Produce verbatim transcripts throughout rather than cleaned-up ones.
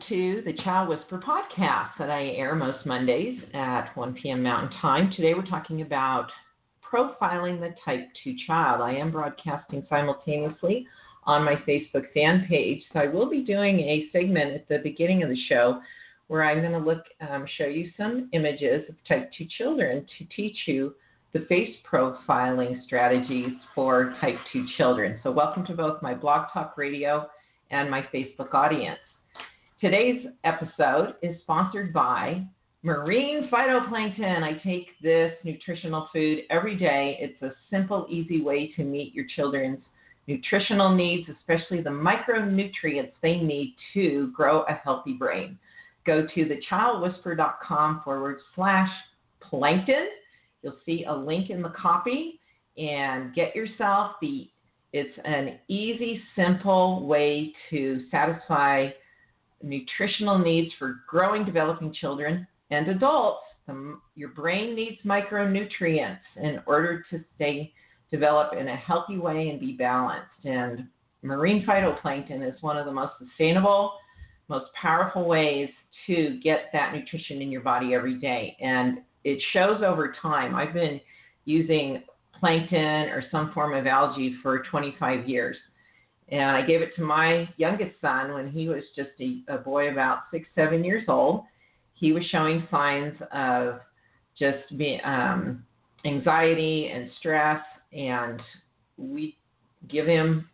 to the Child Whisper podcast that I air most Mondays at one p.m. Mountain Time. Today we're talking about profiling the type two child. I am broadcasting simultaneously on my Facebook fan page, so I will be doing a segment at the beginning of the show where I'm going to look, um, show you some images of type two children to teach you the face profiling strategies for type two children. So welcome to both my Blog Talk Radio and my Facebook audience. Today's episode is sponsored by marine phytoplankton. I take this nutritional food every day. It's a simple, easy way to meet your children's nutritional needs, especially the micronutrients they need to grow a healthy brain. Go to thechildwhisper.com forward slash plankton. You'll see a link in the copy and get yourself the, it's an easy, simple way to satisfy nutritional needs for growing, developing children and adults. The, your brain needs micronutrients in order to stay develop in a healthy way and be balanced. And marine phytoplankton is one of the most sustainable, most powerful ways to get that nutrition in your body every day. And it shows over time. I've been using plankton or some form of algae for twenty-five years. And I gave it to my youngest son when he was just a, a boy about six, seven years old. He was showing signs of just be, um, anxiety and stress, and we give him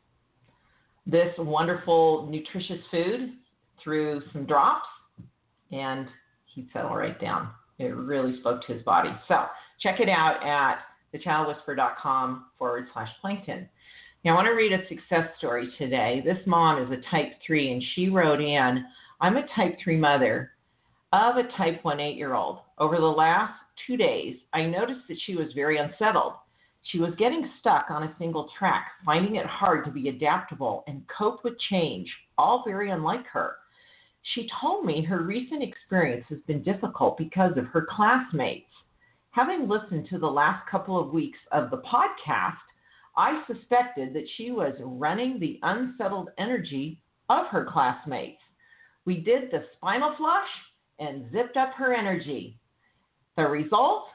this wonderful, nutritious food through some drops, and he'd settle right down. It really spoke to his body. So check it out at thechildwhisper.com forward slash plankton. Now, I want to read a success story today. This mom is a type three, and she wrote in, I'm a type three mother of a type one eight-year-old. Over the last two days, I noticed that she was very unsettled. She was getting stuck on a single track, finding it hard to be adaptable and cope with change, all very unlike her. She told me her recent experience has been difficult because of her classmates. Having listened to the last couple of weeks of the podcast, I suspected that she was running the unsettled energy of her classmates. We did the spinal flush and zipped up her energy. The result?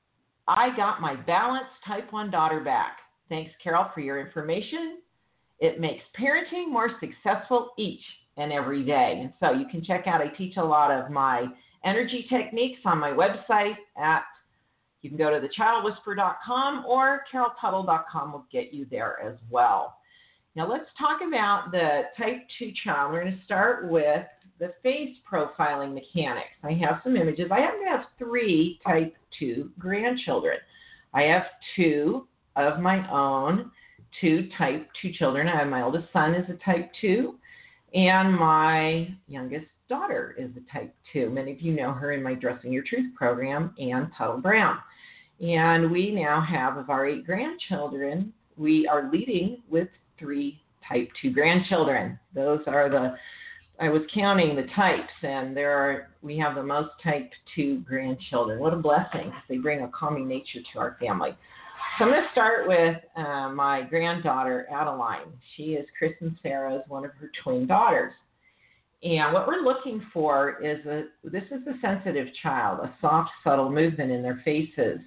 I got my balanced type one daughter back. Thanks, Carol, for your information. It makes parenting more successful each and every day. And so you can check out, I teach a lot of my energy techniques on my website at You can go to the child whisper dot com or carol tuttle dot com will get you there as well. Now let's talk about the type two child. We're going to start with the face profiling mechanics. I have some images. I happen to have three type two grandchildren. I have two of my own, two type two children. I have my oldest son is a type two, and my youngest daughter is a type two. Many of you know her in my Dressing Your Truth program, Ann Tuttle Brown. And we now have, of our eight grandchildren, we are leading with three type two grandchildren. Those are the, I was counting the types, and there are, we have the most type two grandchildren. What a blessing. They bring a calming nature to our family. So I'm going to start with uh, my granddaughter, Adeline. She is Chris and Sarah's, one of her twin daughters. And what we're looking for is, a, this is a sensitive child, a soft, subtle movement in their faces,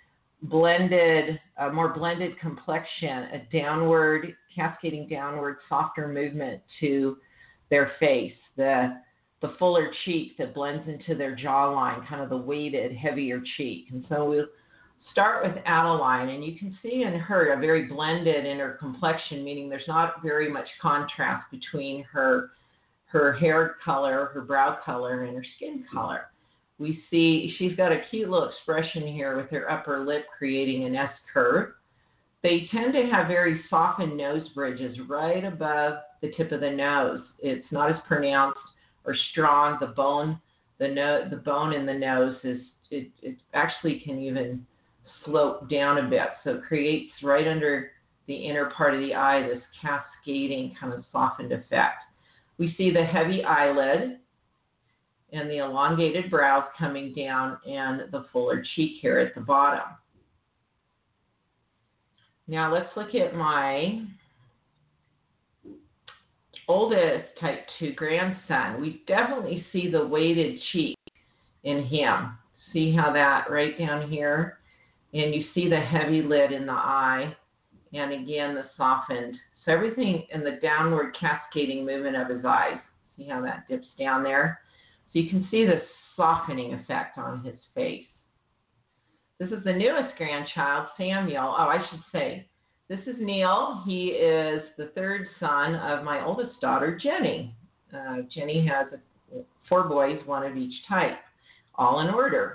blended, a more blended complexion, a downward, cascading downward, softer movement to their face, the the fuller cheek that blends into their jawline, kind of the weighted, heavier cheek. And so we'll start with Adeline, and you can see in her a very blended inner complexion, meaning there's not very much contrast between her her hair color, her brow color, and her skin color. We see she's got a cute little expression here with her upper lip creating an S curve. They tend to have very softened nose bridges right above the tip of the nose. It's not as pronounced or strong. The bone, the no, the bone in the nose is it, it actually can even slope down a bit. So it creates right under the inner part of the eye this cascading kind of softened effect. We see the heavy eyelid and the elongated brows coming down and the fuller cheek here at the bottom. Now let's look at my oldest type two grandson, we definitely see the weighted cheek in him. See how that right down here? And you see the heavy lid in the eye, and again, the softened. So everything in the downward cascading movement of his eyes. See how that dips down there? So you can see the softening effect on his face. This is the newest grandchild, Samuel. Oh, I should say, this is Neil. He is the third son of my oldest daughter, Jenny. Uh, Jenny has four boys, one of each type, all in order.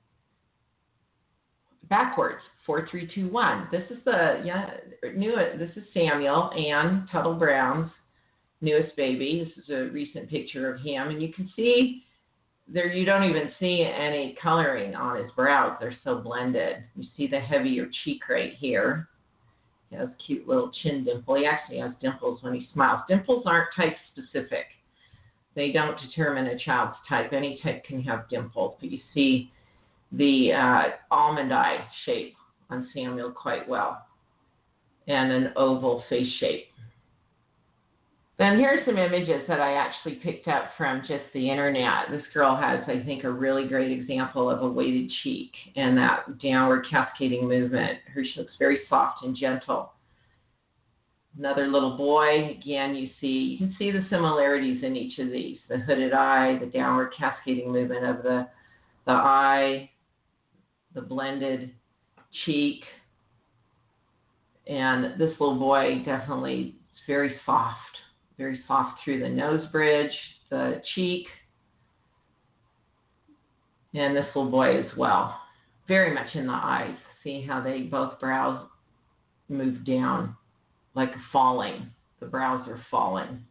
Backwards, four, three, two, one. This is the yeah, new. This is Samuel, Ann Tuttle Brown's newest baby. This is a recent picture of him, and you can see there. You don't even see any coloring on his brows; they're so blended. You see the heavier cheek right here. He has a cute little chin dimple. He actually has dimples when he smiles. Dimples aren't type specific. They don't determine a child's type. Any type can have dimples, but you see the uh, almond eye shape on Samuel quite well, and an oval face shape. Then here's some images that I actually picked up from just the internet. This girl has, I think, a really great example of a weighted cheek and that downward cascading movement. Her she looks very soft and gentle. Another little boy, again, you see, you can see the similarities in each of these. The hooded eye, the downward cascading movement of the, the eye, the blended cheek, and this little boy definitely is very soft, very soft through the nose bridge, the cheek, and this little boy as well, very much in the eyes. See how they both brows move down like falling. The brows are falling.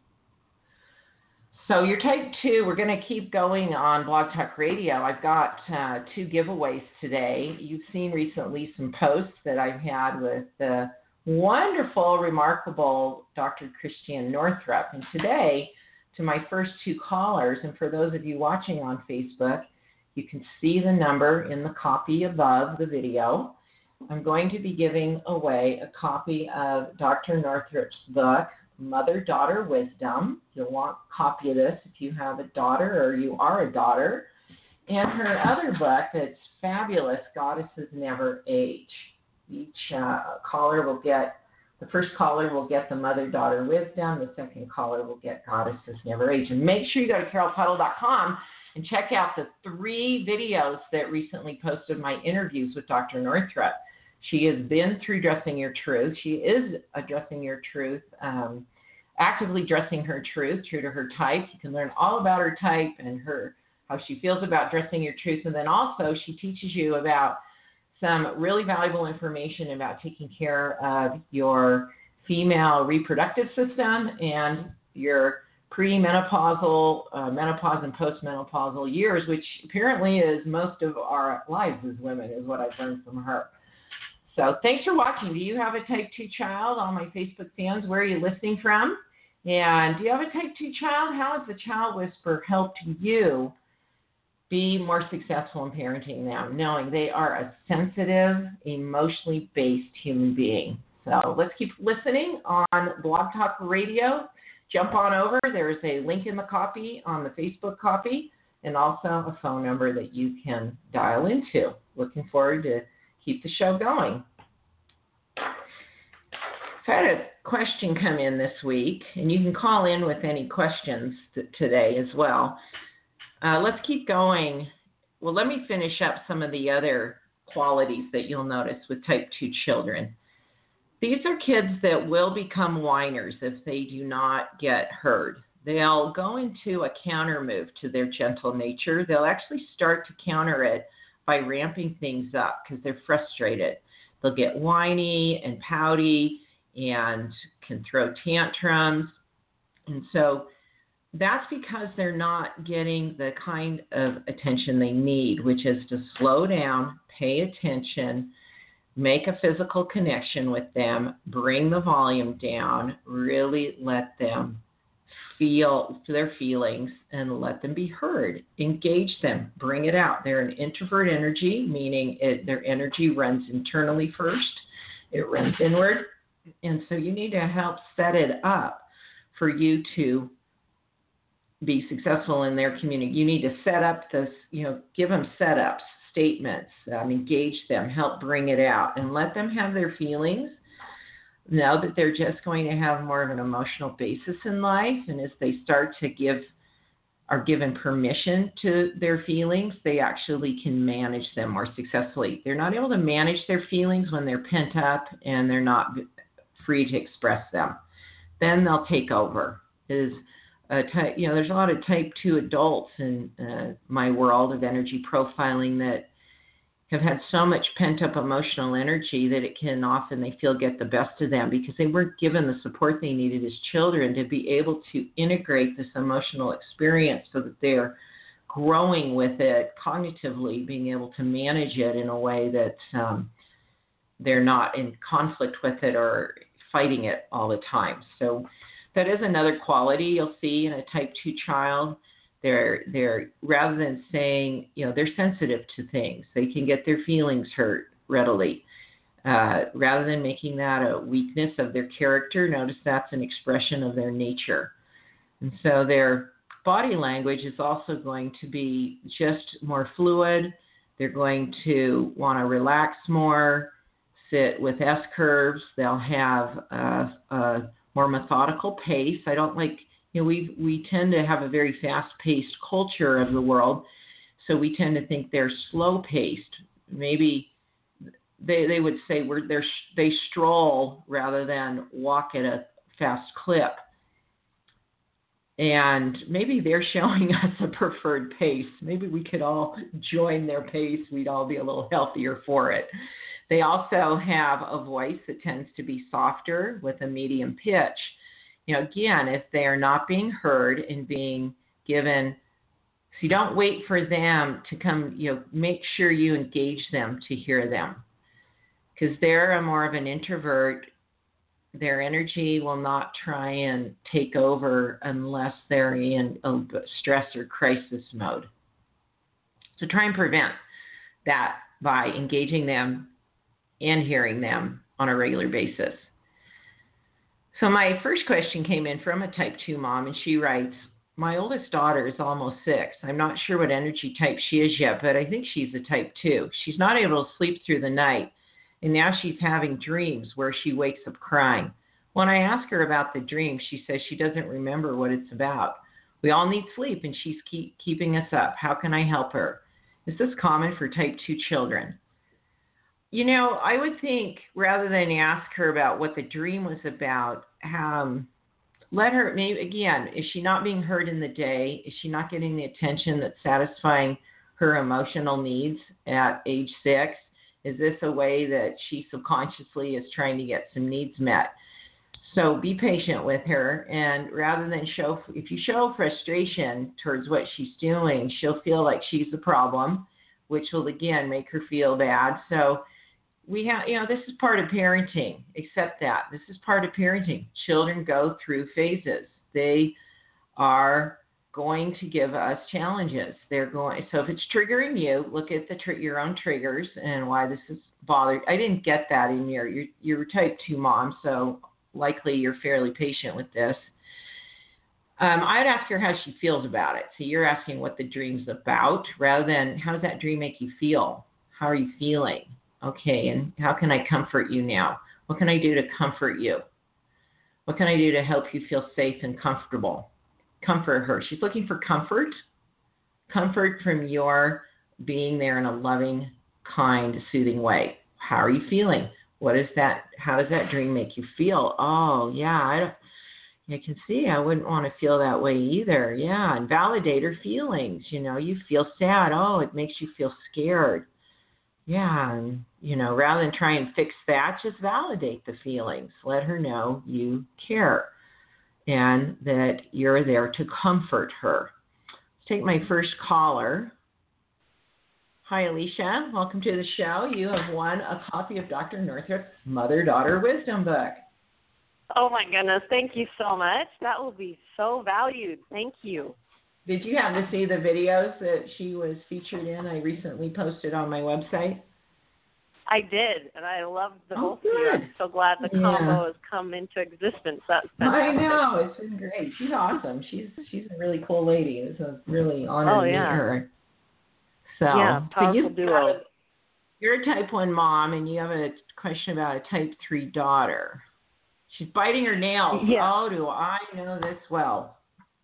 So your type two, we're going to keep going on Blog Talk Radio. I've got uh, two giveaways today. You've seen recently some posts that I've had with the wonderful, remarkable Doctor Christiane Northrup. And today, to my first two callers, and for those of you watching on Facebook, you can see the number in the copy above the video. I'm going to be giving away a copy of Doctor Northrup's book, Mother-Daughter Wisdom. You'll want a copy of this if you have a daughter or you are a daughter. And her other book that's fabulous, Goddesses Never Age. Each uh, caller will get, the first caller will get the Mother-Daughter Wisdom. The second caller will get Goddesses Never Age. And make sure you go to carol tuttle dot com and check out the three videos that recently posted my interviews with Doctor Northrup. She has been through Dressing Your Truth. She is addressing your truth, um, actively dressing her truth, true to her type. You can learn all about her type and her how she feels about dressing your truth. And then also she teaches you about some really valuable information about taking care of your female reproductive system and your premenopausal, uh, menopause, and postmenopausal years, which apparently is most of our lives as women, is what I've learned from her. So thanks for watching. Do you have a type two child? All my Facebook fans, where are you listening from? And do you have a type two child? How has the Child Whisperer helped you be more successful in parenting them, knowing they are a sensitive, emotionally based human being? So let's keep listening on Blog Talk Radio. Jump on over. There's a link in the copy on the Facebook copy and also a phone number that you can dial into. Looking forward to keep the show going. So I had a question come in this week, and you can call in with any questions t- today as well. Uh, let's keep going. Well, let me finish up some of the other qualities that you'll notice with type two children. These are kids that will become whiners if they do not get heard. They'll go into a counter move to their gentle nature. They'll actually start to counter it by ramping things up because they're frustrated. They'll get whiny and pouty and can throw tantrums. And so that's because they're not getting the kind of attention they need, which is to slow down, pay attention, make a physical connection with them, bring the volume down, really let them feel their feelings and let them be heard. Engage them, bring it out. They're an introvert energy, meaning it, their energy runs internally first. It runs inward. And so you need to help set it up for you to be successful in their community, you need to set up this, you know, give them setups, statements, um, engage them, help bring it out, and let them have their feelings. Know that they're just going to have more of an emotional basis in life, and as they start to give, are given permission to their feelings, they actually can manage them more successfully. They're not able to manage their feelings when they're pent up and they're not free to express them. Then they'll take over. Is uh, type, you know, there's a lot of type two adults in uh, my world of energy profiling that have had so much pent-up emotional energy that it can often, they feel, get the best of them because they weren't given the support they needed as children to be able to integrate this emotional experience so that they're growing with it cognitively, being able to manage it in a way that um, they're not in conflict with it or fighting it all the time. So that is another quality you'll see in a type two child. They're, they're, rather than saying, you know, they're sensitive to things. They can get their feelings hurt readily. Uh, rather than making that a weakness of their character, notice that's an expression of their nature. And so their body language is also going to be just more fluid. They're going to want to relax more, sit with S curves. They'll have a, a more methodical pace. I don't like, you know, we we tend to have a very fast-paced culture of the world, so we tend to think they're slow-paced. Maybe they they would say we're they're they stroll rather than walk at a fast clip. And maybe they're showing us a preferred pace. Maybe we could all join their pace. We'd all be a little healthier for it. They also have a voice that tends to be softer with a medium pitch. You know, again, if they are not being heard and being given, so you don't wait for them to come, you know, make sure you engage them to hear them. Because they're a more of an introvert. Their energy will not try and take over unless they're in a stress or crisis mode. So try and prevent that by engaging them and hearing them on a regular basis. So my first question came in from a type two mom, and she writes, my oldest daughter is almost six. I'm not sure what energy type she is yet, but I think she's a type two. She's not able to sleep through the night, and now she's having dreams where she wakes up crying. When I ask her about the dream, she says she doesn't remember what it's about. We all need sleep, and she's keep, keeping us up. How can I help her? Is this common for type two children? You know, I would think rather than ask her about what the dream was about, um, let her, maybe again, is she not being heard in the day? Is she not getting the attention that's satisfying her emotional needs at age six? Is this a way that she subconsciously is trying to get some needs met? So be patient with her, and rather than show, if you show frustration towards what she's doing, she'll feel like she's the problem, which will again make her feel bad. So we have, you know, this is part of parenting. Accept that. This is part of parenting. Children go through phases. They are going to give us challenges. They're going. So if it's triggering you, look at the tr- your own triggers and why this is bothered. I didn't get that in your you're, you're type two mom, so likely you're fairly patient with this. Um, I'd ask her how she feels about it. So you're asking what the dream's about rather than how does that dream make you feel? How are you feeling? Okay, and how can I comfort you now? What can I do to comfort you? What can I do to help you feel safe and comfortable? Comfort her. She's looking for comfort. Comfort from your being there in a loving, kind, soothing way. How are you feeling? What is that? How does that dream make you feel? Oh, yeah, I don't, I can see I wouldn't want to feel that way either. Yeah, and validate her feelings. You know, you feel sad. Oh, it makes you feel scared. Yeah, and, you know, rather than try and fix that, just validate the feelings. Let her know you care and that you're there to comfort her. Let's take my first caller. Hi, Alicia. Welcome to the show. You have won a copy of Doctor Northrup's Mother-Daughter Wisdom book. Oh, my goodness. Thank you so much. That will be so valued. Thank you. Did you happen to see the videos that she was featured in? I recently posted on my website. I did, and I loved the Oh, both of you. good. I'm so glad the Yeah. combo has come into existence. That's I fantastic. know. It's been great. She's awesome. She's she's a really cool lady. It's a really honor Oh, to yeah. meet her. So, Yeah, so powerful you've duo. got a, you're a type one mom, and you have a question about a type three daughter. She's biting her nails. Yeah. Oh, do I know this well?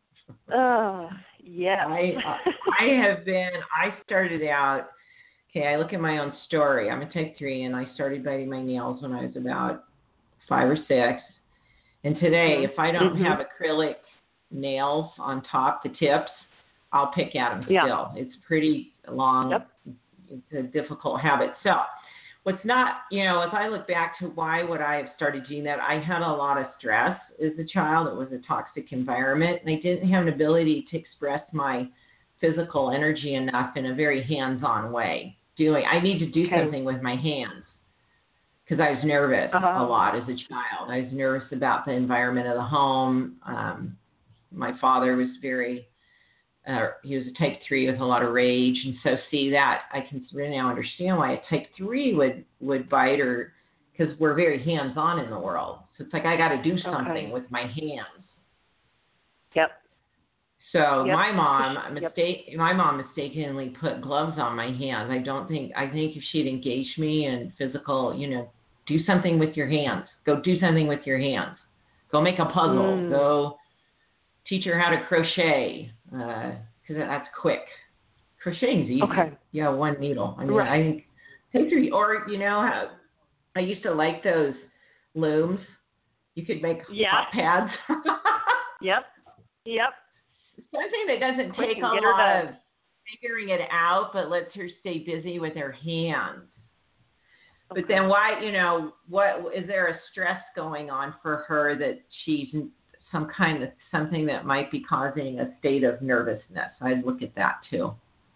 Oh, yeah. I uh, I have been. I started out. Okay, I look at my own story. I'm a type three, and I started biting my nails when I was about five or six. And today, mm-hmm. if I don't mm-hmm. have acrylic nails on top, the tips, I'll pick at them yeah. still. It's pretty long. Yep. It's a difficult habit. So what's not, you know, if I look back to why would I have started doing that, I had a lot of stress as a child. It was a toxic environment, and I didn't have an ability to express my physical energy enough in a very hands-on way. Doing, I need to do okay. something with my hands because I was nervous uh-huh. a lot as a child. I was nervous about the environment of the home. Um, my father was very, uh, he was a type three with a lot of rage. And so see that, I can really now understand why a type three would, would bite, or because we're very hands-on in the world. So it's like I got to do something okay. with my hands. Yep. So yep. my mom, mistake, yep. my mom mistakenly put gloves on my hands. I don't think, I think if she'd engaged me in physical, you know, do something with your hands. Go do something with your hands. Go make a puzzle. Mm. Go teach her how to crochet, because uh, that's quick. Crocheting's easy. Okay. Yeah, one needle. I mean, right. I think take three, or you know how I used to like those looms. You could make yeah. hot pads. yep. Yep. Something that doesn't Quick take a lot done. of figuring it out, but lets her stay busy with her hands. Okay. But then why, you know, what is there a stress going on for her that she's some kind of something that might be causing a state of nervousness? I'd look at that too.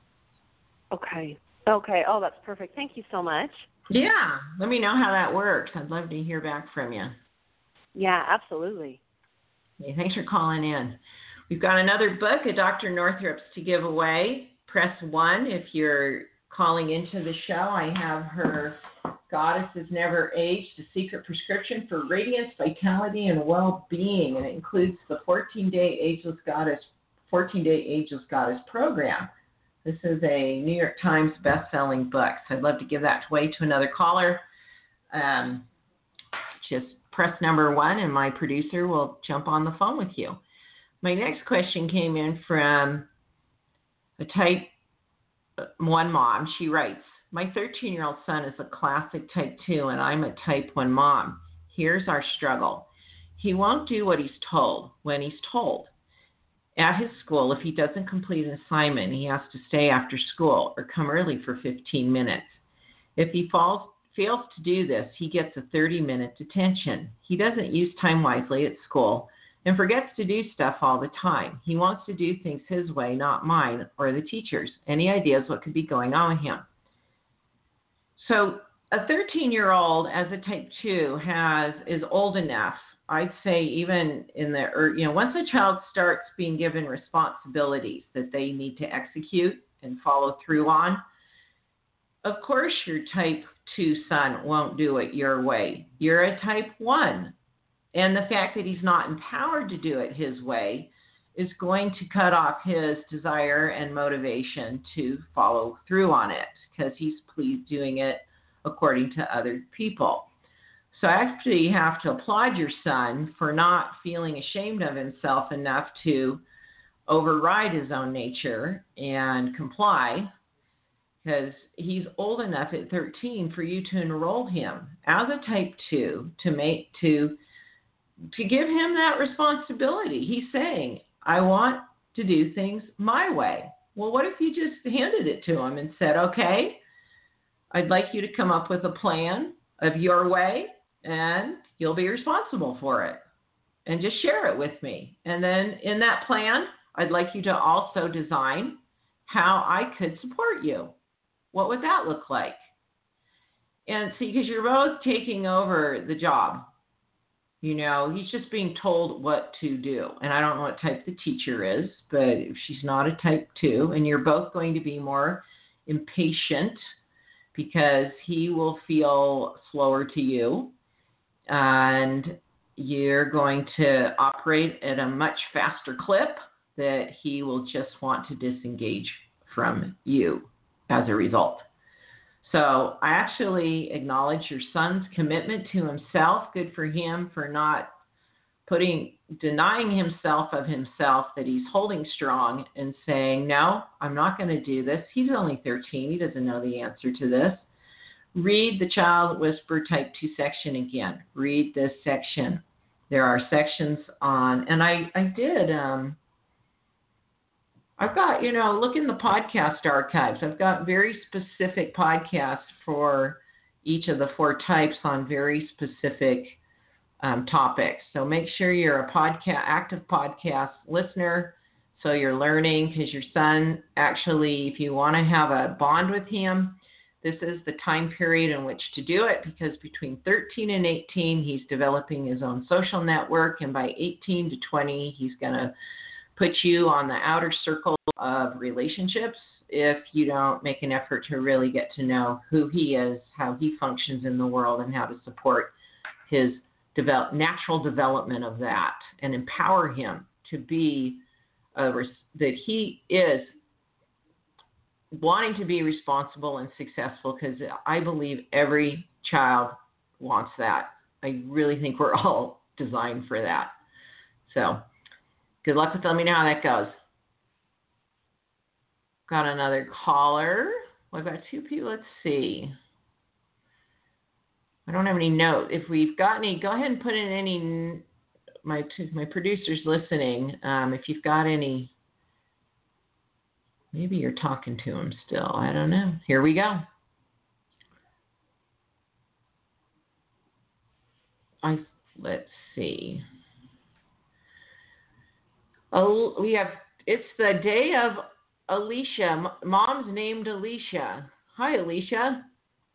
Okay. Okay. Oh, that's perfect. Thank you so much. Yeah. Let me know how that works. I'd love to hear back from you. Yeah, absolutely. Okay, thanks for calling in. We've got another book of Doctor Northrup's to give away. Press one if you're calling into the show. I have her Goddesses Never Age, The Secret Prescription for Radiance, Vitality, and Well-Being. And it includes the fourteen-day Ageless Goddess, fourteen-day Ageless Goddess program. This is a New York Times best-selling book. So I'd love to give that away to another caller. Um, just press number one, and my producer will jump on the phone with you. My next question came in from a type one mom. She writes, my thirteen-year-old son is a classic type two, and I'm a type one mom. Here's our struggle. He won't do what he's told when he's told. At his school, if he doesn't complete an assignment, he has to stay after school or come early for fifteen minutes. If he falls, fails to do this, he gets a thirty-minute detention. He doesn't use time wisely at school and forgets to do stuff all the time. He wants to do things his way, not mine or the teacher's. Any ideas what could be going on with him? So a thirteen-year-old as a type two has is old enough, I'd say even in the, or, you know, once a child starts being given responsibilities that they need to execute and follow through on, of course your type two son won't do it your way. You're a type one. And the fact that he's not empowered to do it his way is going to cut off his desire and motivation to follow through on it because he's pleased doing it according to other people. So actually you have to applaud your son for not feeling ashamed of himself enough to override his own nature and comply, because he's old enough at thirteen for you to enroll him as a type two to make to to give him that responsibility. He's saying, I want to do things my way. Well, what if you just handed it to him and said, okay, I'd like you to come up with a plan of your way, and you'll be responsible for it. And just share it with me. And then in that plan, I'd like you to also design how I could support you. What would that look like? And see, because you're both taking over the job. You know, he's just being told what to do. And I don't know what type the teacher is, but if she's not a type two, and you're both going to be more impatient because he will feel slower to you, and you're going to operate at a much faster clip that he will just want to disengage from you as a result. So I actually acknowledge your son's commitment to himself. Good for him for not putting, denying himself of himself, that he's holding strong and saying, no, I'm not going to do this. He's only thirteen. He doesn't know the answer to this. Read the Child Whisperer Type two section again. Read this section. There are sections on, and I, I did, um, I've got, you know, look in the podcast archives. I've got very specific podcasts for each of the four types on very specific um, topics. So make sure you're a podcast, active podcast listener, so you're learning, because your son actually, if you want to have a bond with him, this is the time period in which to do it, because between thirteen and eighteen, he's developing his own social network, and by eighteen to twenty, he's going to put you on the outer circle of relationships if you don't make an effort to really get to know who he is, how he functions in the world, and how to support his develop, natural development of that, and empower him to be a, that he is wanting to be responsible and successful, because I believe every child wants that. I really think we're all designed for that. So good luck with, let me know how that goes. Got another caller. We've got two people. Let's see. I don't have any note. If we've got any, go ahead and put in any, my my producers listening, um, if you've got any. Maybe you're talking to him still. I don't know. Here we go. I let's see. Oh, we have. It's the day of Alicia. Mom's named Alicia. Hi, Alicia.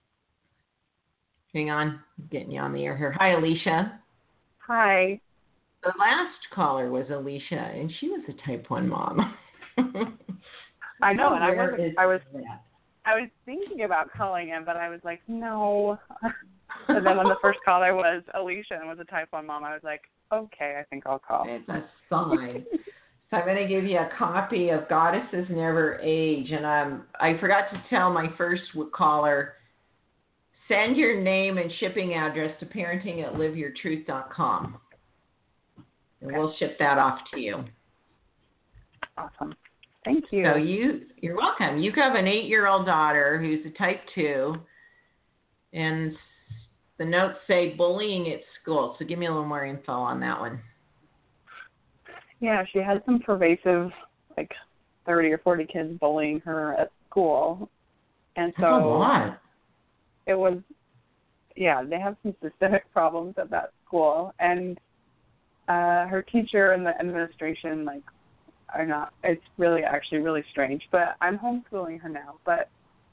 Hang on, I'm getting you on the air here. Hi, Alicia. Hi. The last caller was Alicia, and she was a type one mom. I know, and I Where was is I was that? I was thinking about calling him, but I was like, no. And then when the first caller was Alicia and was a type one mom, I was like, okay, I think I'll call. It's a sign. So I'm going to give you a copy of Goddesses Never Age, and um, I forgot to tell my first caller, send your name and shipping address to parenting at live your truth dot com, and Okay. we'll ship that off to you. Awesome. Thank you. So you, you're welcome. You have an eight-year-old daughter who's a type two, and the notes say bullying at school. So give me a little more info on that one. Yeah, she had some pervasive, like thirty or forty kids bullying her at school. And so That's a lot. it was, yeah, they have some systemic problems at that school. And uh, her teacher and the administration, like, are not, it's really actually really strange. But I'm homeschooling her now. But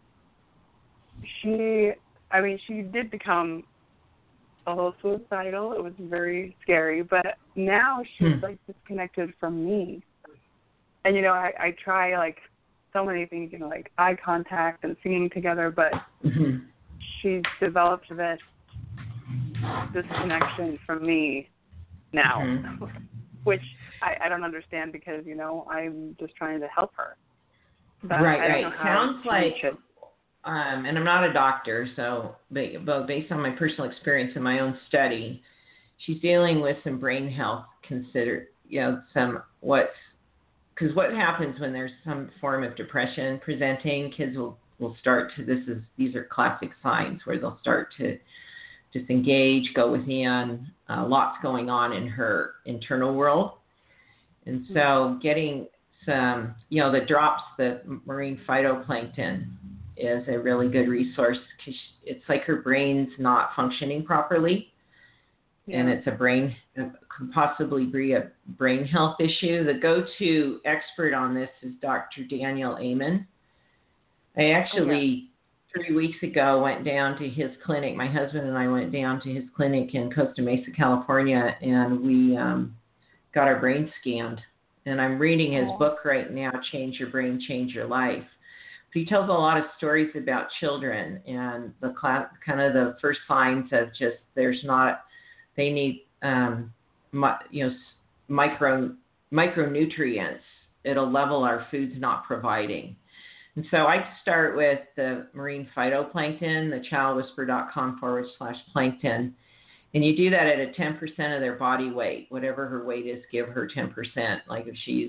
she, I mean, she did become a little suicidal. It was very scary. But now she's, hmm. like, disconnected from me. And, you know, I, I try, like, so many things, you know, like eye contact and singing together, but Mm-hmm. she's developed this disconnection from me now, Mm-hmm. which I, I don't understand because, you know, I'm just trying to help her. But Right, I don't right. know how Sounds to like, reach it. um, and I'm not a doctor, so, but, but based on my personal experience in my own study, she's dealing with some brain health, consider, you know, some what's, because what happens when there's some form of depression presenting, kids will, will start to, this is, these are classic signs where they'll start to disengage, go within, uh, lots going on in her internal world. And so getting some, you know, the drops, the marine phytoplankton is a really good resource because it's like her brain's not functioning properly. Yeah. And it's a brain, could possibly be a brain health issue. The go-to expert on this is Doctor Daniel Amen. I actually, oh, yeah. three weeks ago, went down to his clinic. My husband and I went down to his clinic in Costa Mesa, California, and we um, got our brain scanned. And I'm reading his oh. book right now, Change Your Brain, Change Your Life. So he tells a lot of stories about children and the class, kind of the first signs of just there's not, they need, um, mi- you know, micro micronutrients at a level our food's not providing. And so I start with the marine phytoplankton, the childwhisperer.com forward slash plankton. And you do that at a ten percent of their body weight. Whatever her weight is, give her ten percent. Like if she's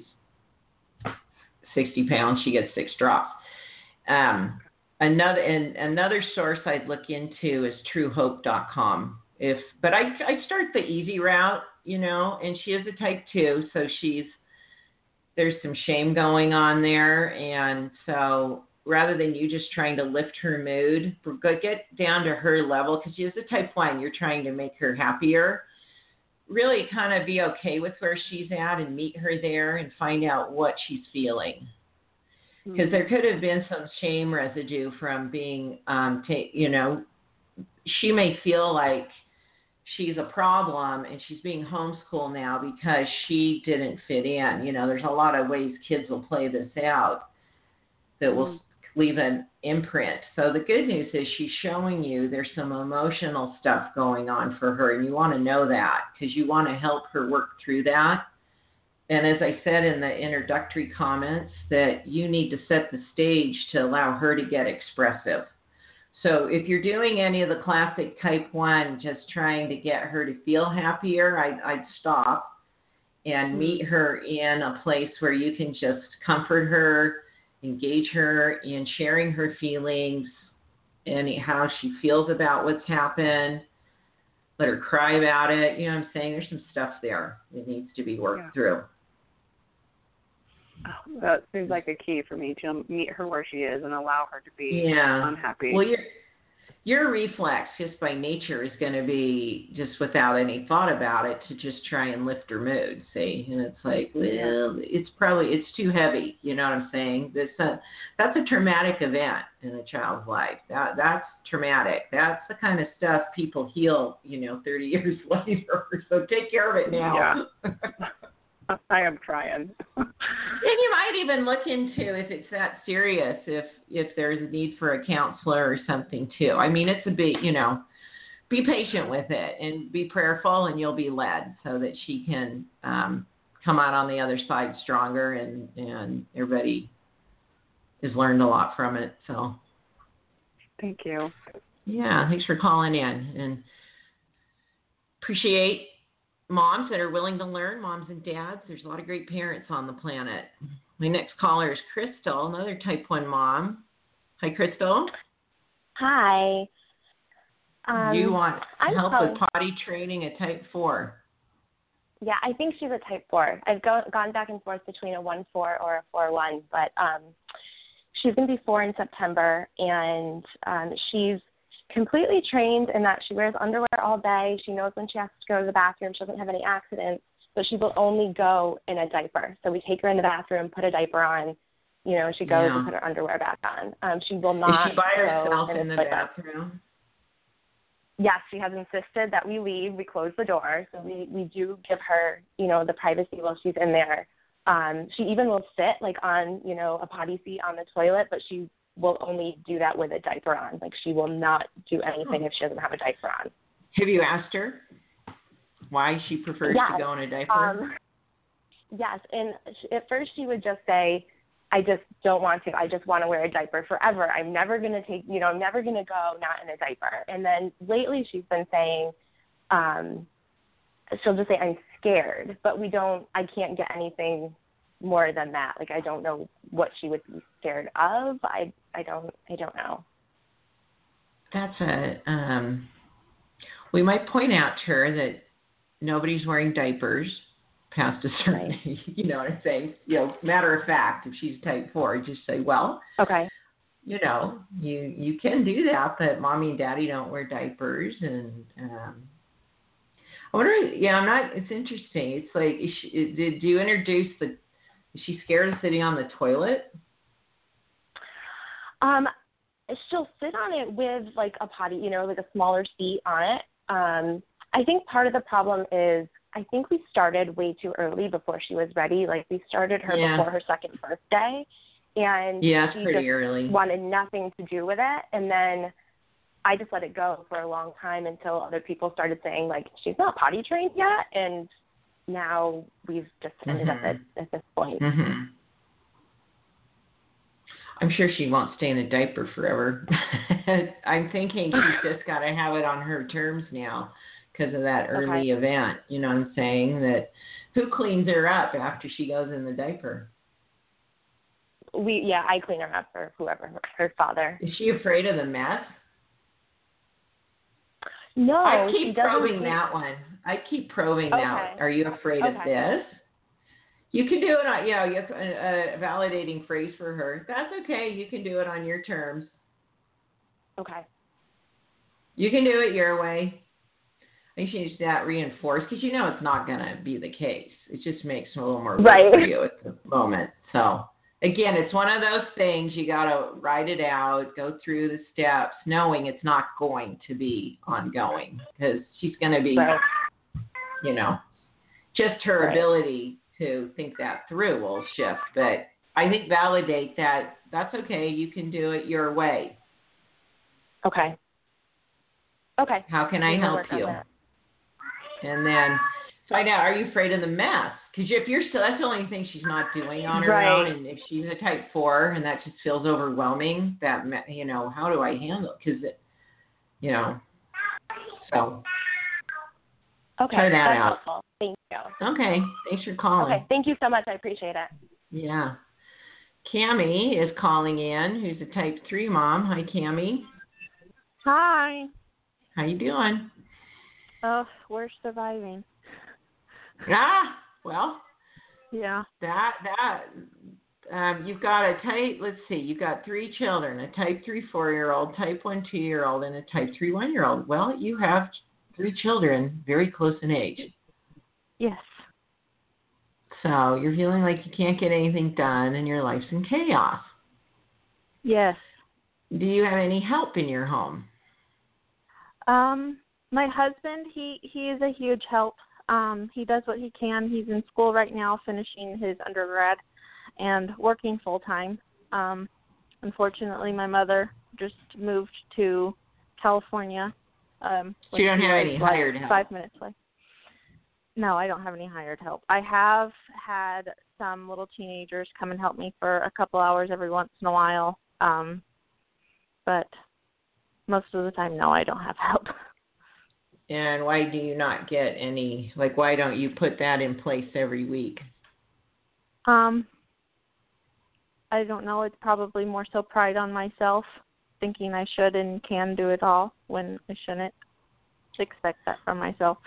sixty pounds, she gets six drops. Um, another and another source I'd look into is true hope dot com. If, but I, I start the easy route, you know, and she is a type two, so she's, there's some shame going on there. And so rather than you just trying to lift her mood, go get down to her level, because she is a type one, you're trying to make her happier. Really kind of be okay with where she's at and meet her there and find out what she's feeling. Because there could have been some shame residue from being, um, ta- you know, she may feel like she's a problem and she's being homeschooled now because she didn't fit in. You know, there's a lot of ways kids will play this out that will mm-hmm. leave an imprint. So the good news is she's showing you there's some emotional stuff going on for her, and you want to know that because you want to help her work through that. And as I said in the introductory comments, that you need to set the stage to allow her to get expressive. So if you're doing any of the classic type one, just trying to get her to feel happier, I'd, I'd stop and meet her in a place where you can just comfort her, engage her in sharing her feelings and how she feels about what's happened. Let her cry about it. You know what I'm saying? There's some stuff there that needs to be worked yeah. through. Oh, that seems like a key for me to meet her where she is and allow her to be yeah. unhappy. Well, your your reflex just by nature is going to be just without any thought about it to just try and lift her mood. See, and it's like, well, it's probably it's too heavy. You know what I'm saying? That's a that's a traumatic event in a child's life. That that's traumatic. That's the kind of stuff people heal, you know, thirty years later. So take care of it now. Yeah. I am trying. And you might even look into, if it's that serious, if if there's a need for a counselor or something too. I mean, it's a big, you know, be patient with it and be prayerful, and you'll be led so that she can um, come out on the other side stronger, and, and everybody has learned a lot from it. So, thank you. Yeah, thanks for calling in, and appreciate moms that are willing to learn, moms and dads. There's a lot of great parents on the planet. My next caller is Crystal, another type one mom. Hi, Crystal. Hi. Um, you want I'm help calling. with potty training a type four? Yeah, I think she's a type four. I've go, gone back and forth between a one four or a four one, but um, she's going to be four in September, and um, she's completely trained in that she wears underwear all day. She knows when she has to go to the bathroom. She doesn't have any accidents, but she will only go in a diaper. So we take her in the bathroom, put a diaper on, you know, she goes yeah. and put her underwear back on. Um, she will not Is she by herself go in, in the slipper. bathroom? Yes, she has insisted that we leave. We close the door. So we, we do give her, you know, the privacy while she's in there. Um, she even will sit, like, on, you know, a potty seat on the toilet, but she will only do that with a diaper on. Like, she will not do anything oh. if she doesn't have a diaper on. Have you asked her why she prefers yes. to go in a diaper? Um, yes, and at first she would just say, I just don't want to. I just want to wear a diaper forever. I'm never going to take, you know, I'm never going to go not in a diaper. And then lately she's been saying, um, she'll just say, I'm scared, but we don't, I can't get anything more than that. Like, I don't know what she would be scared of. I I don't I don't know. That's a um we might point out to her that nobody's wearing diapers past a certain right. age. You know what I'm saying? You know, matter of fact, if she's type four, just say, well, okay. You know, you you can do that, but mommy and daddy don't wear diapers, and um I wonder, yeah, I'm not, it's interesting. It's like, is she, did you introduce the Is she scared of sitting on the toilet? Um, she'll sit on it with, like, a potty, you know, like a smaller seat on it. Um, I think part of the problem is I think we started way too early before she was ready. Like, we started her yeah. before her second birthday. And yeah, it's she pretty just early. wanted nothing to do with it. And then I just let it go for a long time until other people started saying, like, she's not potty trained yet. And now we've just ended mm-hmm. up at, at this point. Mm-hmm. I'm sure she won't stay in a diaper forever. I'm thinking she's just got to have it on her terms now because of that early Okay. event. You know what I'm saying? That who cleans her up after she goes in the diaper? We yeah, I clean her up for whoever, her father. Is she afraid of the mess? No, I she keep doesn't. probing that one. I keep probing Okay. that. Are you afraid Okay. of this? You can do it on, yeah, you have a, a validating phrase for her. That's okay. You can do it on your terms. Okay. You can do it your way. I think she needs that reinforced because you know it's not going to be the case. It just makes it a little more right. work for you at the moment. So, again, it's one of those things you got to write it out, go through the steps, knowing it's not going to be ongoing because she's going to be, right. you know, just her right. ability to think that through will shift. But I think validate that that's okay. You can do it your way. Okay. Okay. How can I we help you? And then find out, are you afraid of the mess? Because if you're still, that's the only thing she's not doing on her right. own. And if she's a type four and that just feels overwhelming, that, you know, how do I handle it? Because, it, you know, so okay. try that That's out. helpful. Thank you. Okay. Thanks for calling. Okay. Thank you so much. I appreciate it. Yeah. Cammie is calling in, who's a type three mom. Hi, Cammie. Hi. How you doing? Oh, we're surviving. Ah, well. Yeah. That, that, um, you've got a type, let's see, you've got three children, a type three four-year-old, type one two-year-old, and a type three one-year-old. Well, you have three children very close in age. Yes. So you're feeling like you can't get anything done and your life's in chaos. Yes. Do you have any help in your home? Um, my husband, he, he is a huge help. Um, he does what he can. He's in school right now, finishing his undergrad and working full time. Um, unfortunately, my mother just moved to California. Um, so you don't have any like hired help? Five minutes away. No, I don't have any hired help. I have had some little teenagers come and help me for a couple hours every once in a while. Um, but most of the time, no, I don't have help. And why do you not get any, like, why don't you put that in place every week? Um, I don't know. It's probably more so pride on myself, thinking I should and can do it all when I shouldn't. Expect that from myself.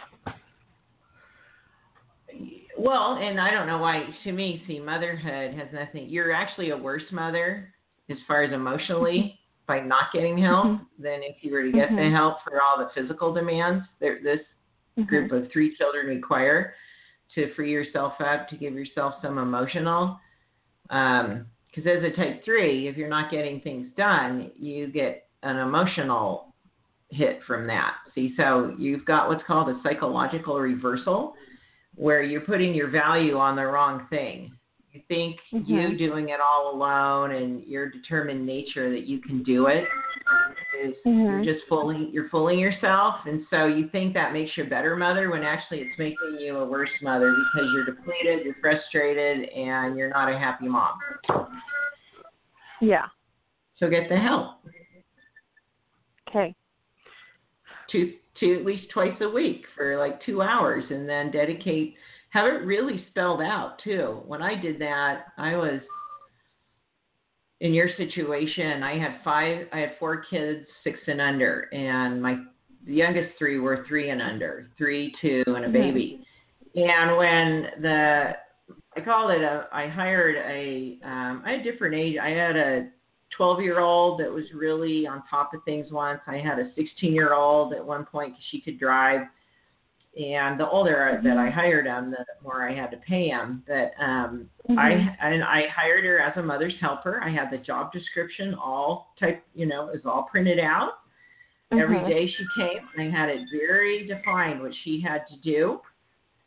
Well, and I don't know why, to me, see, motherhood has nothing, you're actually a worse mother as far as emotionally by not getting help mm-hmm. than if you were to get mm-hmm. the help for all the physical demands that this mm-hmm. group of three children require to free yourself up, to give yourself some emotional. Um, because as a type three, if you're not getting things done, you get an emotional hit from that. See, so you've got what's called a psychological reversal, where you're putting your value on the wrong thing. You think mm-hmm. you doing it all alone and your determined nature that you can do it is mm-hmm. you're just fooling you're fooling yourself, and so you think that makes you a better mother when actually it's making you a worse mother because you're depleted, you're frustrated, and you're not a happy mom. Yeah. So get the help. Okay. Two, two, at least twice a week for like two hours, and then dedicate. Have it really spelled out too. When I did that, I was in your situation. I had five. I had four kids, six and under, and my the youngest three were three and under, three, two, and a baby. Mm-hmm. And when the I called it a, I hired a. Um, I had different age. I had a twelve-year-old that was really on top of things once. I had a sixteen-year-old at one point because she could drive. And the older mm-hmm. that I hired him, the more I had to pay him. But um, mm-hmm. I and I hired her as a mother's helper. I had the job description all type, you know, is all printed out. Mm-hmm. Every day she came, I had it very defined what she had to do.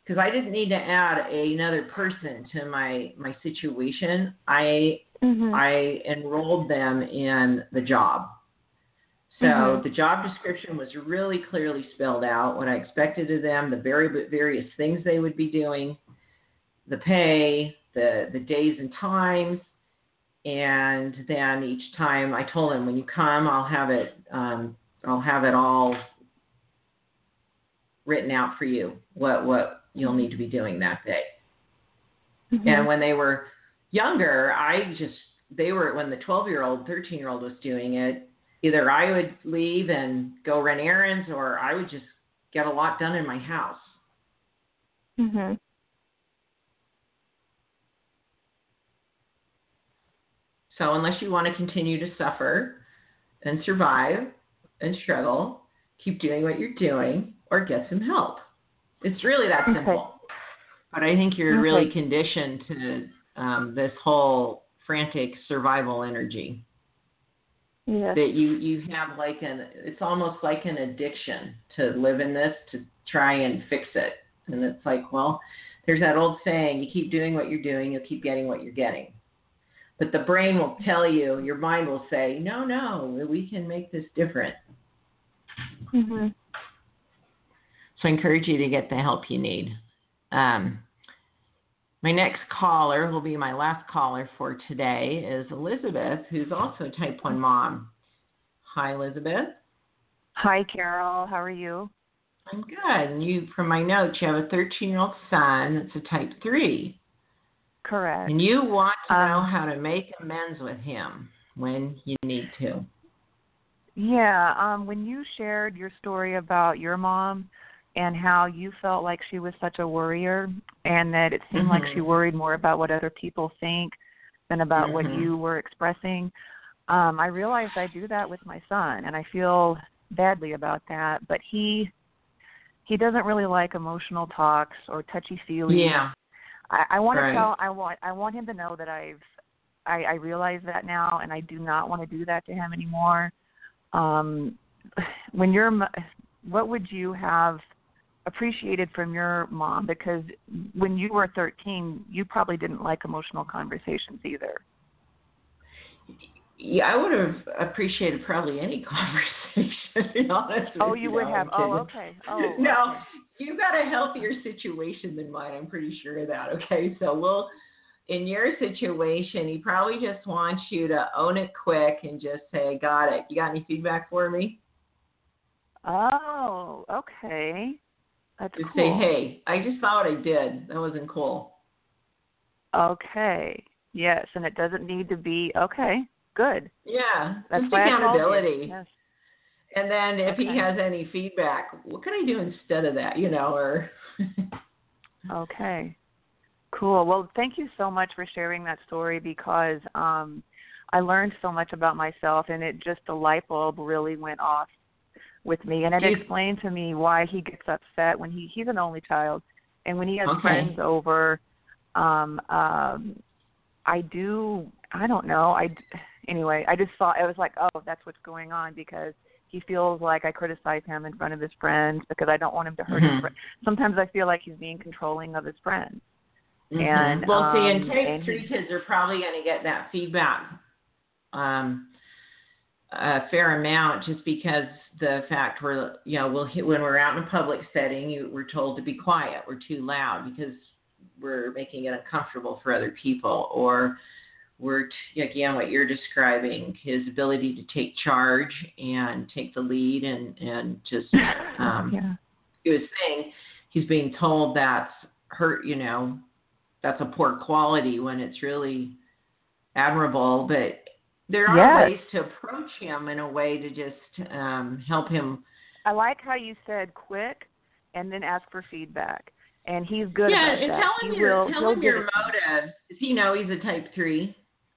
because I didn't need to add another person to my, my situation. I mm-hmm. I enrolled them in the job. So mm-hmm. the job description was really clearly spelled out, what I expected of them, the very various things they would be doing, the pay, the, the days and times. And then each time I told them, when you come, I'll have it, um, I'll have it all written out for you, what, what you'll need to be doing that day. Mm-hmm. And when they were younger, I just, they were, when the twelve-year-old, thirteen-year-old was doing it, either I would leave and go run errands, or I would just get a lot done in my house. Mhm. So unless you want to continue to suffer and survive and struggle, keep doing what you're doing or get some help. It's really that okay. simple. But I think you're okay. really conditioned to um, this whole frantic survival energy. Yes. That you, you have like an, it's almost like an addiction to live in this, to try and fix it. And it's like, well, there's that old saying, you keep doing what you're doing, you'll keep getting what you're getting. But the brain will tell you, your mind will say, no, no, we can make this different. Mm-hmm. So I encourage you to get the help you need. Um, my next caller will be my last caller for today is Elizabeth, who's also a type one mom. Hi, Elizabeth. Hi, Carol. How are you? I'm good. And you, from my notes, you have a thirteen-year-old son that's a type three. Correct. And you want to um, know how to make amends with him when you need to. Yeah. Um, when you shared your story about your mom and how you felt like she was such a worrier and that it seemed mm-hmm. like she worried more about what other people think than about mm-hmm. what you were expressing, um, I realized I do that with my son, and I feel badly about that. But he he doesn't really like emotional talks or touchy-feely. Yeah. I, I want right. to tell I want I want him to know that I've I, I realize that now, and I do not want to do that to him anymore. Um, when you're, what would you have appreciated from your mom? Because when you were thirteen, you probably didn't like emotional conversations either. Yeah, I would have appreciated probably any conversation, to be honest with Oh, you you. would have? Oh, okay. Oh, no, okay. You got a healthier situation than mine. I'm pretty sure of that. Okay, so we'll, in your situation, he probably just wants you to own it quick and just say, got it. You got any feedback for me? Oh, okay. That's just cool. say, hey, I just saw what I did. That wasn't cool. Okay. Yes, and it doesn't need to be, okay, good. Yeah, that's just accountability. Yes. And then if okay. he has any feedback, what can I do instead of that, you know, or... Okay. Cool. Well, thank you so much for sharing that story, because um, I learned so much about myself, and it just, the light bulb really went off with me. And it you, explained to me why he gets upset when he, he's an only child. And when he has okay. friends over, um, um, I do, I don't know. I, anyway, I just thought, I was like, oh, that's what's going on, because he feels like I criticize him in front of his friends because I don't want him to hurt mm-hmm. his friends. Sometimes I feel like he's being controlling of his friends. Mm-hmm. And well, um, see, and type and three kids are probably going to get that feedback um, a fair amount, just because the fact we're, you know, we'll when we're out in a public setting, you, we're told to be quiet, we're too loud because we're making it uncomfortable for other people, or we're t- again what you're describing, his ability to take charge and take the lead and and just um, yeah. do his thing. He's being told that's hurt, you know. That's a poor quality when it's really admirable, but there are yes. ways to approach him in a way to just um, help him. I like how you said quick and then ask for feedback, and he's good yeah, about and that. tell him he your, will, tell him your it. motive. Does he know he's a type three?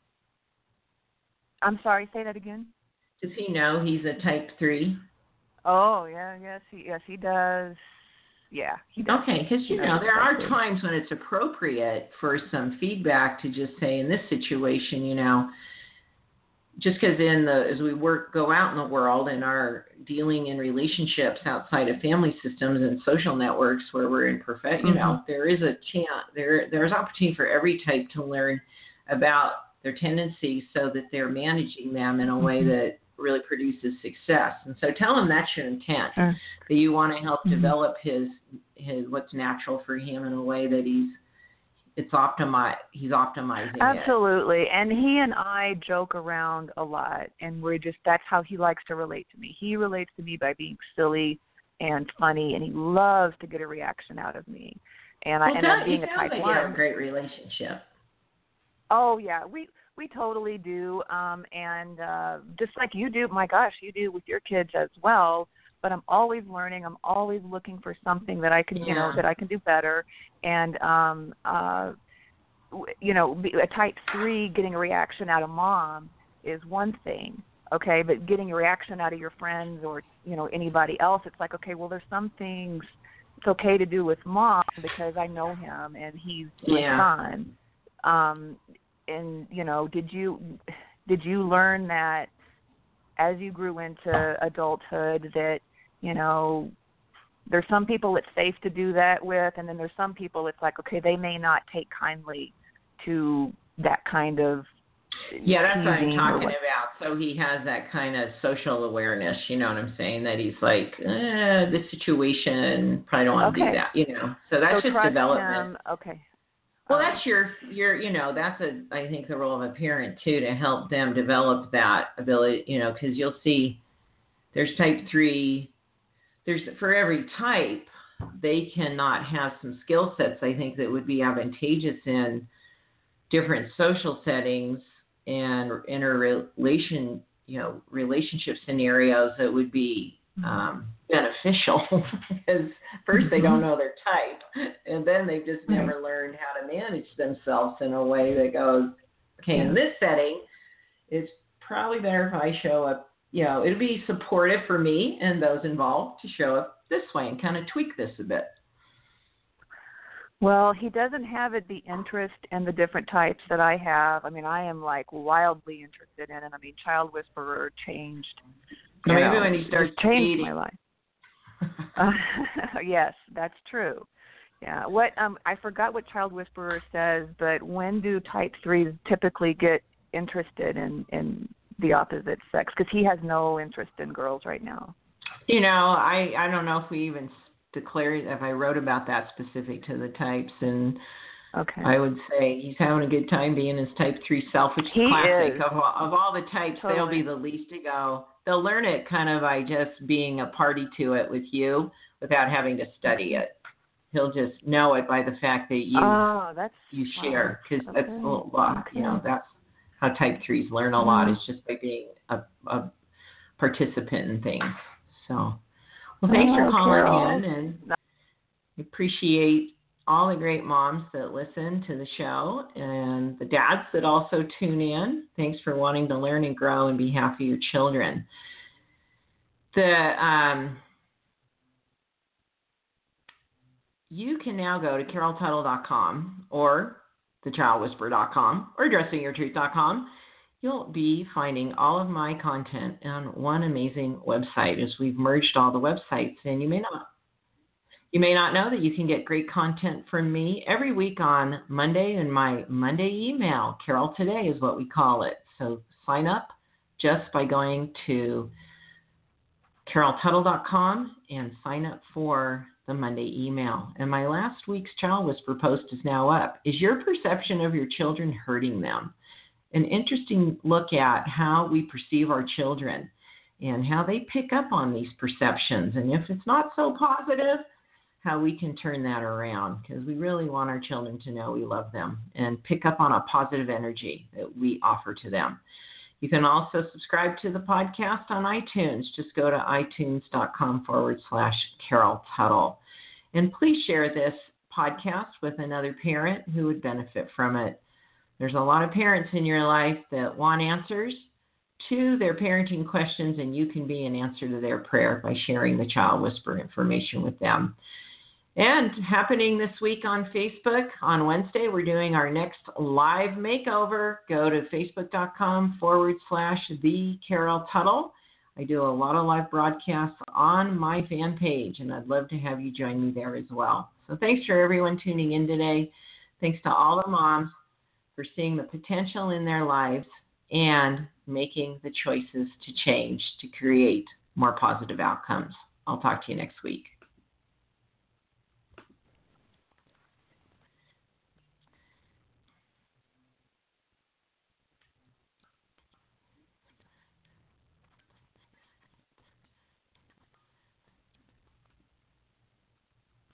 I'm sorry, say that again. Does he know he's a type three? Oh, yeah, yes, he, yes, he does. Yeah. He does. Okay, because, you know, there are times when it's appropriate for some feedback to just say, in this situation, you know, just because in the as we work go out in the world and are dealing in relationships outside of family systems and social networks where we're imperfect, mm-hmm. you know, there is a chance there there's opportunity for every type to learn about their tendencies so that they're managing them in a way mm-hmm. that really produces success. And so tell him that's your intent, sure. that you want to help mm-hmm. develop his his what's natural for him in a way that he's it's optimi- he's optimizing Absolutely. it. And he and I joke around a lot, and we're just, that's how he likes to relate to me. He relates to me by being silly and funny, and he loves to get a reaction out of me. And well, I and I'm being a type like one. You have a great relationship. Oh yeah, we we totally do. Um, and uh, just like you do, my gosh, you do with your kids as well. But I'm always learning. I'm always looking for something that I can, you yeah. know, that I can do better. And, um, uh, you know, a type three getting a reaction out of mom is one thing, okay? But getting a reaction out of your friends or, you know, anybody else, it's like, okay, well, there's some things it's okay to do with mom because I know him and he's yeah. my son. Um, and, you know, did you did you learn that as you grew into adulthood that, you know, there's some people it's safe to do that with, and then there's some people it's like, okay, they may not take kindly to that kind of yeah, that's what I'm talking about. So he has that kind of social awareness, you know what I'm saying? That he's like, eh, this situation, probably don't want to okay. do that, you know. So that's so just development. Him. Okay. Well, that's your, your, you know, that's a, I think the role of a parent too, to help them develop that ability, you know, because you'll see there's type three. There's for every type, they cannot have some skill sets, I think, that would be advantageous in different social settings and interrelation, you know, relationship scenarios that would be um, beneficial. Because first they don't know their type, and then they've just never learned how to manage themselves in a way that goes, okay, in this setting, it's probably better if I show up. You know, it'd be supportive for me and those involved to show up this way and kind of tweak this a bit. Well, he doesn't have it, the interest in the different types that I have. I mean, I am like wildly interested in it. I mean, Child Whisperer changed. Maybe know, when he starts changed dating. my life. uh, yes, that's true. Yeah. What um, I forgot what Child Whisperer says, but when do type threes typically get interested in in the opposite sex, because he has no interest in girls right now? You know, I, I don't know if we even declared, if I wrote about that specific to the types, and okay. I would say he's having a good time being his type three self, which is he classic. Is. Of, of all the types, totally. They'll be the least to go. They'll learn it kind of by just being a party to it with you without having to study it. He'll just know it by the fact that you oh, that's you share, because okay. that's a lot, okay. you know, that's how type threes learn a lot, is just by being a, a participant in things. So, well, thanks oh, for calling Carol. in, and I appreciate all the great moms that listen to the show and the dads that also tune in. Thanks for wanting to learn and grow on behalf of your children. The um, you can now go to carol tuttle dot com or the child whisperer dot com or addressing your truth dot com. You'll be finding all of my content on one amazing website, as we've merged all the websites. And you may not you may not know that you can get great content from me every week on Monday in my Monday email. Carol Today is what we call it. So sign up just by going to carol tuttle dot com and sign up for the Monday email. And my last week's Child Whisper post is now up. Is your perception of your children hurting them? An interesting look at how we perceive our children and how they pick up on these perceptions. And if it's not so positive, how we can turn that around, because we really want our children to know we love them and pick up on a positive energy that we offer to them. You can also subscribe to the podcast on iTunes. Just go to itunes.com forward slash Carol Tuttle. And please share this podcast with another parent who would benefit from it. There's a lot of parents in your life that want answers to their parenting questions, and you can be an answer to their prayer by sharing the Child Whisperer information with them. And happening this week on Facebook, on Wednesday, we're doing our next live makeover. Go to facebook.com forward slash the Carol Tuttle. I do a lot of live broadcasts on my fan page, and I'd love to have you join me there as well. So thanks for everyone tuning in today. Thanks to all the moms for seeing the potential in their lives and making the choices to change to create more positive outcomes. I'll talk to you next week.